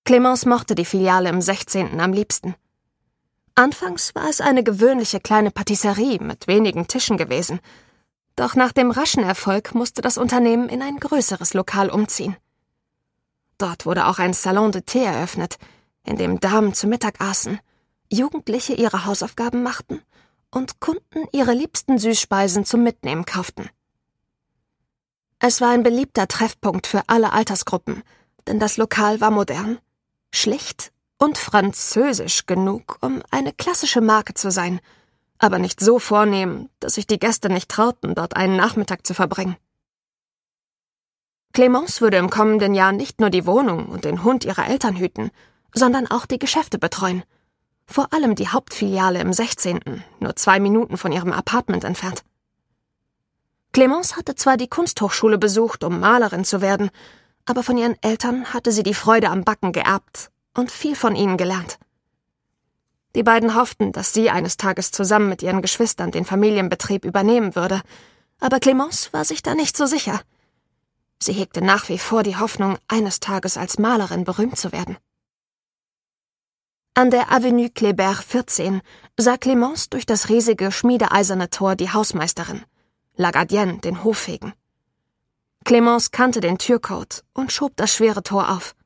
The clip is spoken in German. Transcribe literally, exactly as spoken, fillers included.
Clémence mochte die Filiale im sechzehnten am liebsten. Anfangs war es eine gewöhnliche kleine Patisserie mit wenigen Tischen gewesen. Doch nach dem raschen Erfolg musste das Unternehmen in ein größeres Lokal umziehen. Dort wurde auch ein Salon de Thé eröffnet, in dem Damen zu Mittag aßen, Jugendliche ihre Hausaufgaben machten und Kunden ihre liebsten Süßspeisen zum Mitnehmen kauften. Es war ein beliebter Treffpunkt für alle Altersgruppen, denn das Lokal war modern, schlicht und französisch genug, um eine klassische Marke zu sein, aber nicht so vornehm, dass sich die Gäste nicht trauten, dort einen Nachmittag zu verbringen. Clémence würde im kommenden Jahr nicht nur die Wohnung und den Hund ihrer Eltern hüten, sondern auch die Geschäfte betreuen. Vor allem die Hauptfiliale im sechzehnten, nur zwei Minuten von ihrem Apartment entfernt. Clémence hatte zwar die Kunsthochschule besucht, um Malerin zu werden, aber von ihren Eltern hatte sie die Freude am Backen geerbt und viel von ihnen gelernt. Die beiden hofften, dass sie eines Tages zusammen mit ihren Geschwistern den Familienbetrieb übernehmen würde, aber Clémence war sich da nicht so sicher. Sie hegte nach wie vor die Hoffnung, eines Tages als Malerin berühmt zu werden. An der Avenue Kléber vierzehn sah Clémence durch das riesige schmiedeeiserne Tor die Hausmeisterin, La Gardienne, den Hoffegen. Clémence kannte den Türcode und schob das schwere Tor auf.